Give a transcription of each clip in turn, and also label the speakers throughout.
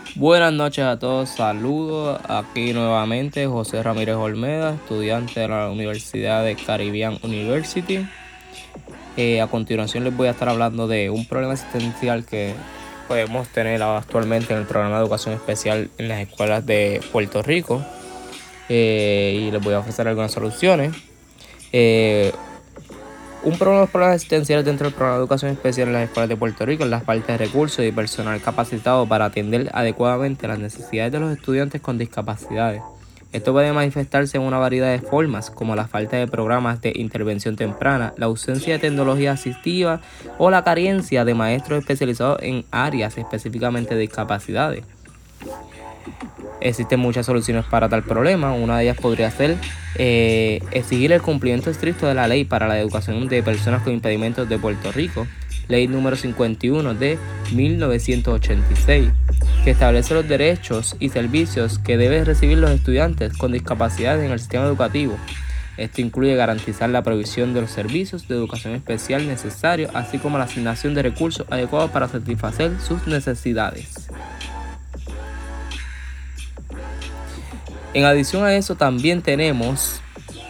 Speaker 1: Buenas noches a todos, saludos. Aquí nuevamente José Ramírez Olmeda, estudiante de la Universidad de Caribbean University. A continuación les voy a estar hablando de un problema existencial que podemos tener actualmente en el programa de educación especial en las escuelas de Puerto Rico. Y les voy a ofrecer algunas soluciones. Un problema de los problemas existenciales dentro del programa de educación especial en las escuelas de Puerto Rico es la falta de recursos y personal capacitado para atender adecuadamente las necesidades de los estudiantes con discapacidades. Esto puede manifestarse en una variedad de formas, como la falta de programas de intervención temprana, la ausencia de tecnología asistiva o la carencia de maestros especializados en áreas específicamente de discapacidades. Existen muchas soluciones para tal problema. Una de ellas podría ser exigir el cumplimiento estricto de la ley para la educación de personas con impedimentos de Puerto Rico, ley número 51 de 1986, que establece los derechos y servicios que deben recibir los estudiantes con discapacidades en el sistema educativo. Esto incluye garantizar la provisión de los servicios de educación especial necesarios, así como la asignación de recursos adecuados para satisfacer sus necesidades. En adición a eso, también tenemos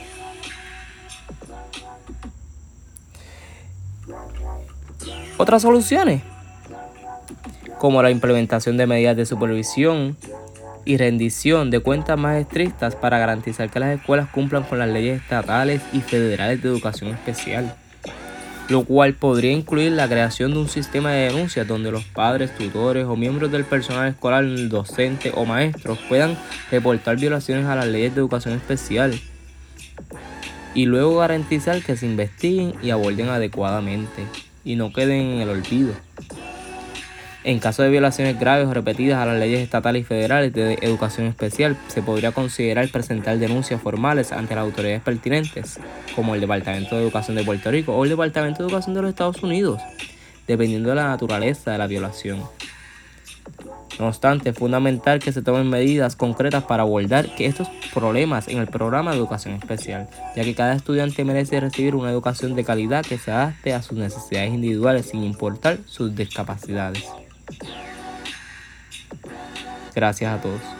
Speaker 1: otras soluciones, como la implementación de medidas de supervisión y rendición de cuentas más estrictas para garantizar que las escuelas cumplan con las leyes estatales y federales de educación especial, lo cual podría incluir la creación de un sistema de denuncias donde los padres, tutores o miembros del personal escolar, docente o maestros puedan reportar violaciones a las leyes de educación especial y luego garantizar que se investiguen y aborden adecuadamente y no queden en el olvido. En caso de violaciones graves o repetidas a las leyes estatales y federales de educación especial, se podría considerar presentar denuncias formales ante las autoridades pertinentes, como el Departamento de Educación de Puerto Rico o el Departamento de Educación de los Estados Unidos, dependiendo de la naturaleza de la violación. No obstante, es fundamental que se tomen medidas concretas para abordar estos problemas en el programa de educación especial, ya que cada estudiante merece recibir una educación de calidad que se adapte a sus necesidades individuales sin importar sus discapacidades. Gracias a todos.